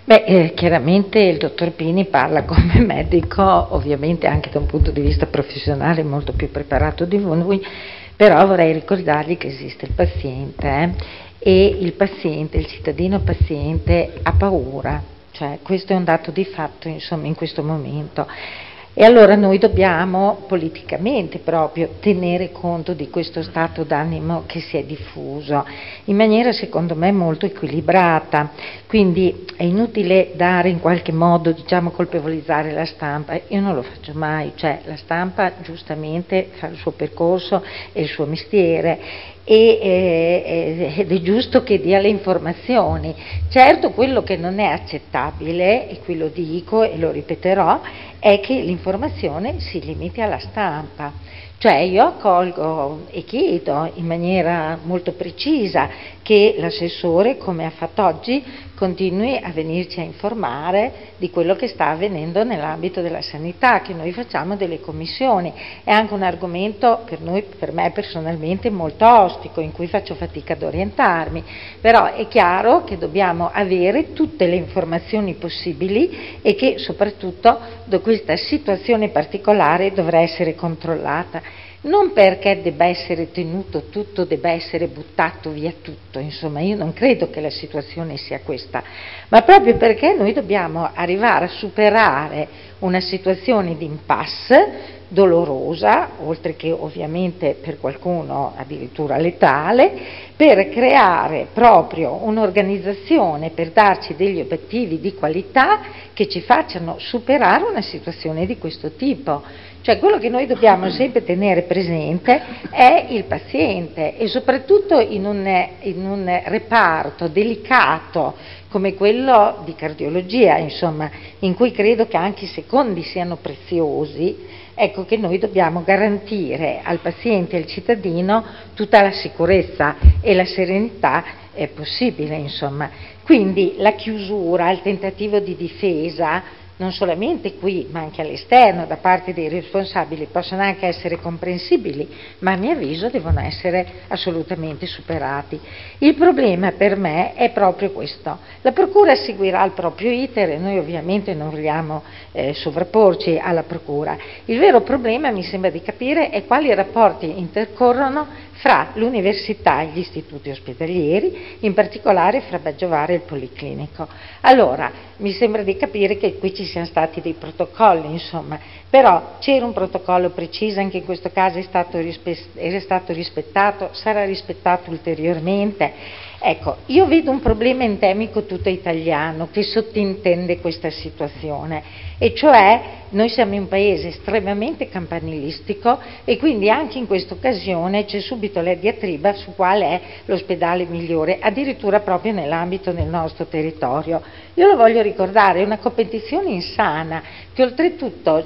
Chiaramente il dottor Pini parla come medico, ovviamente anche da un punto di vista professionale molto più preparato di voi, però vorrei ricordargli che esiste il paziente e il paziente, il cittadino paziente ha paura, cioè questo è un dato di fatto, insomma, in questo momento. E allora noi dobbiamo politicamente proprio tenere conto di questo stato d'animo che si è diffuso in maniera secondo me molto equilibrata, quindi è inutile dare in qualche modo, diciamo, colpevolizzare la stampa, io non lo faccio mai, cioè la stampa giustamente fa il suo percorso e il suo mestiere ed è giusto che dia le informazioni. Certo, quello che non è accettabile, e qui lo dico e lo ripeterò, è che l'informazione si limiti alla stampa. Cioè io accolgo e chiedo in maniera molto precisa che l'assessore, come ha fatto oggi, continui a venirci a informare di quello che sta avvenendo nell'ambito della sanità, che noi facciamo delle commissioni. È anche un argomento per me personalmente molto ostico, in cui faccio fatica ad orientarmi, però è chiaro che dobbiamo avere tutte le informazioni possibili e che soprattutto questa situazione particolare dovrà essere controllata. Non perché debba essere tenuto tutto, debba essere buttato via tutto, insomma io non credo che la situazione sia questa, ma proprio perché noi dobbiamo arrivare a superare una situazione di impasse dolorosa, oltre che ovviamente per qualcuno addirittura letale, per creare proprio un'organizzazione, per darci degli obiettivi di qualità che ci facciano superare una situazione di questo tipo. Cioè quello che noi dobbiamo sempre tenere presente è il paziente e soprattutto in un reparto delicato come quello di cardiologia, insomma, in cui credo che anche i secondi siano preziosi, ecco che noi dobbiamo garantire al paziente e al cittadino tutta la sicurezza e la serenità possibile, insomma. Quindi la chiusura, il tentativo di difesa, non solamente qui ma anche all'esterno da parte dei responsabili, possono anche essere comprensibili, ma a mio avviso devono essere assolutamente superati. Il problema per me è proprio questo: la procura seguirà il proprio iter e noi ovviamente non vogliamo sovrapporci alla procura. Il vero problema, mi sembra di capire, è quali rapporti intercorrono fra l'università e gli istituti ospedalieri, in particolare fra Baggiovare e il Policlinico. Allora, mi sembra di capire che qui ci siano stati dei protocolli, insomma, però c'era un protocollo preciso, anche in questo caso era stato rispettato, sarà rispettato ulteriormente. Ecco, io vedo un problema endemico tutto italiano che sottintende questa situazione, e cioè noi siamo in un paese estremamente campanilistico e quindi anche in questa occasione c'è subito la diatriba su qual è l'ospedale migliore, addirittura proprio nell'ambito del nostro territorio. Io lo voglio ricordare, è una competizione insana che oltretutto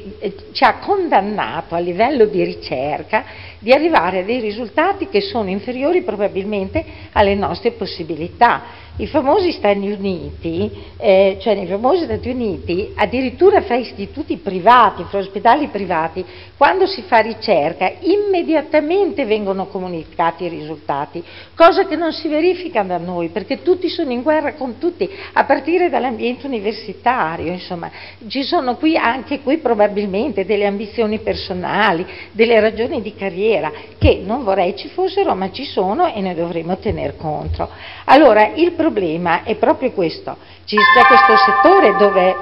ci ha condannato a livello di ricerca di arrivare a dei risultati che sono inferiori probabilmente alle nostre possibilità. I famosi Stati Uniti, cioè nei famosi Stati Uniti, addirittura fra istituti privati, fra ospedali privati, quando si fa ricerca immediatamente vengono comunicati i risultati, cosa che non si verifica da noi perché tutti sono in guerra con tutti, a partire dall'ambiente universitario, insomma. Ci sono qui anche qui probabilmente delle ambizioni personali, delle ragioni di carriera che non vorrei ci fossero, ma ci sono e ne dovremo tener conto. Allora il problema è proprio questo: c'è questo settore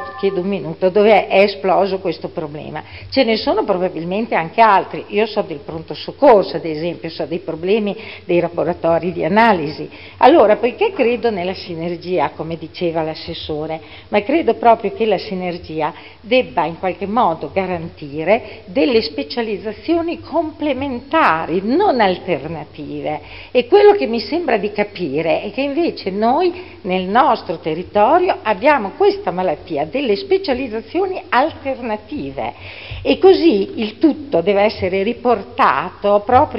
dove è esploso questo problema, ce ne sono probabilmente anche altri. Io so del pronto soccorso, ad esempio, so dei problemi dei laboratori di analisi. Allora, poiché credo nella sinergia, come diceva l'assessore, ma credo proprio che la sinergia debba in qualche modo garantire delle specializzazioni complementari, non alternative, e quello che mi sembra di capire è che invece noi nel nostro territorio abbiamo questa malattia delle specializzazioni alternative, e così il tutto deve essere riportato proprio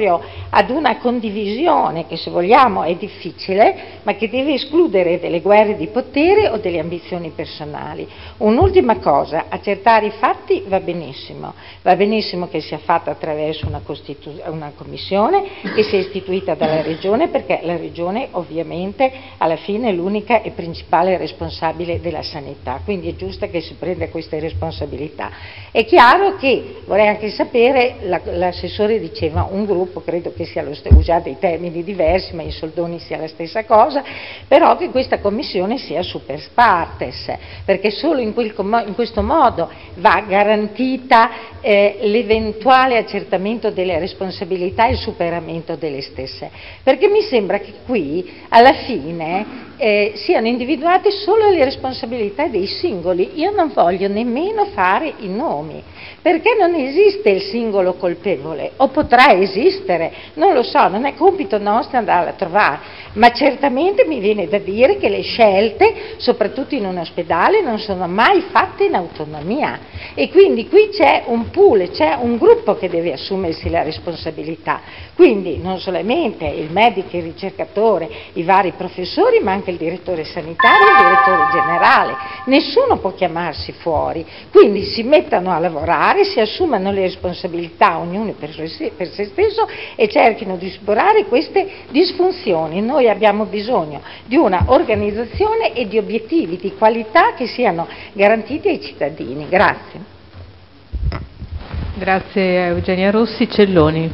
ad una condivisione che, se vogliamo, è difficile, ma che deve escludere delle guerre di potere o delle ambizioni personali. Un'ultima cosa: accertare i fatti va benissimo che sia fatta attraverso una commissione che sia istituita dalla Regione, perché la Regione ovviamente alla fine è l'unica e principale responsabile della sanità, quindi è giusto che si prenda queste responsabilità. È chiaro che, vorrei anche sapere, l'assessore diceva un gruppo, credo che sia usate i termini diversi, ma in soldoni sia la stessa cosa, però che questa commissione sia super partes, perché solo in questo modo va garantita l'eventuale accertamento delle responsabilità e il superamento delle stesse, perché mi sembra che qui alla fine siano individuate solo le responsabilità dei singoli. Io non voglio nemmeno fare i nomi, perché non esiste il singolo colpevole, o potrà esistere, non lo so, non è compito nostro andare a trovare, ma certamente mi viene da dire che le scelte, soprattutto in un ospedale, non sono mai fatte in autonomia, e quindi qui c'è un pool, c'è un gruppo che deve assumersi la responsabilità, quindi non solamente il medico, il ricercatore, i vari professori, ma anche il direttore sanitario, il direttore generale, nessuno può chiamarsi fuori, quindi si mettano a lavorare, si assumano le responsabilità ognuno per se stesso e cerchino di superare queste disfunzioni. Noi abbiamo bisogno di una organizzazione e di obiettivi di qualità che siano garantiti ai cittadini. Grazie. Grazie a Eugenia Rossi. Celloni.